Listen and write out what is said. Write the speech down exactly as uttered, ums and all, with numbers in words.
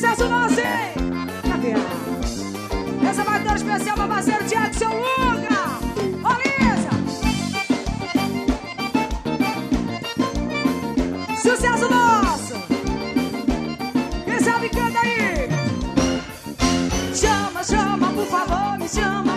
Sucesso nosso, hein? Cadê? Essa vai dar especial pra parceiro Tiago, seu Luca. Ô, Lisa. Sucesso nosso. Quem sabe canta aí. Chama, chama, por favor, me chama.